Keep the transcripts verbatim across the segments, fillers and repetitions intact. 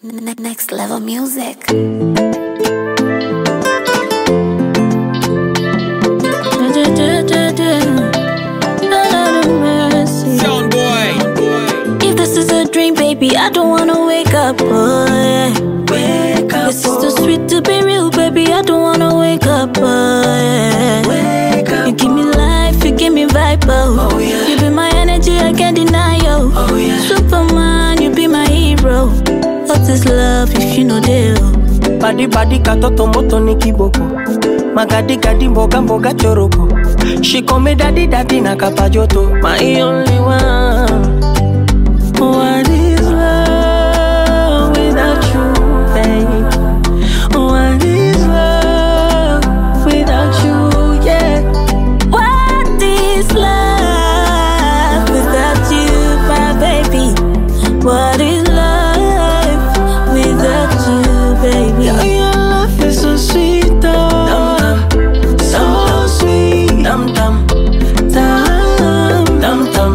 Next level music. Sound boy. If this is a dream, baby, I don't wanna wake up, oh yeah. Wake up, This is too sweet to be real, baby, I don't wanna wake up, oh yeah. Wake up, You give me life, you give me vibe, oh, oh yeah. You be my energy, I can't deny, yo. Oh yeah. Superman, you be my hero. What is love if you know deal? Badi badi katoto moto ni kiboko, magadi gadi mboga mboga choroko. She call me daddy daddy na kapajoto, my only one. What is love without you, babe? What is love without you, yeah? What is love without you, my baby? What is love without you, baby? Yeah, your love is so sweet, oh. So sweet. Dum dum, dum dum dum,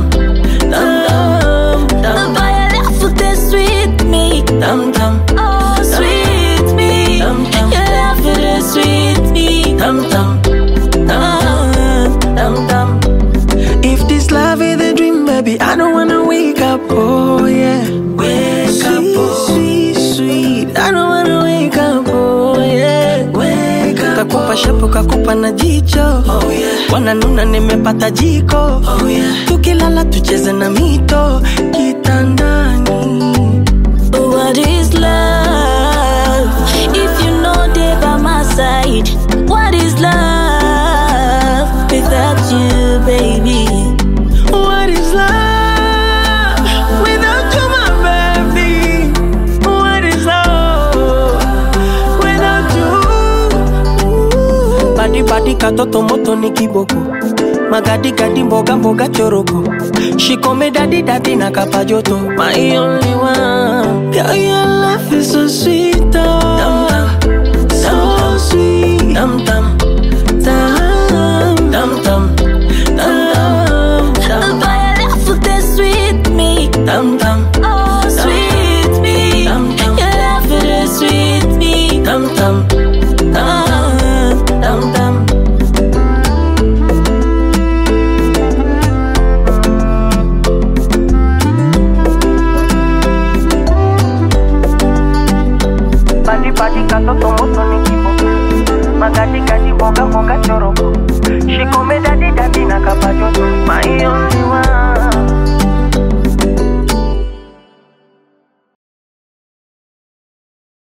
dum dum, Boy, your love is sweet me. dum dum, Oh, sweet me. Dum, dum. Your love is sweet me. dum dum, dum Oh. dum dum. If this love is a dream, baby, I don't wanna wake up, oh yeah. Wake up, oh. Sweet, sweet, I don't wanna wake up, oh yeah. Wake up, kakupa shapo, kakupa na jicho, oh yeah. Wananuna nimepata jiko, oh yeah. Tukilala tucheze na mito, kitandani. What is love? If you know they by my side, what is love without you, baby? What is love without you, my baby? What is love without you? Badi badi katoto moto ni kiboko, magadi gadi mboga mboga choroko. She call me daddy daddy na kapajoto, my only one. Girl, your love is so sweet, oh. Dum dum, so sweet. Dum dum, dum dum dum, dum dum. Boy, your love is sweet me. Dum dum, Oh, sweet me. Dum, dum. Your love is sweet me. dum dum, Oh. dum dum. Badi badi katoto moto ni kiboko, magadi gadi boga boga choroko. She call me daddy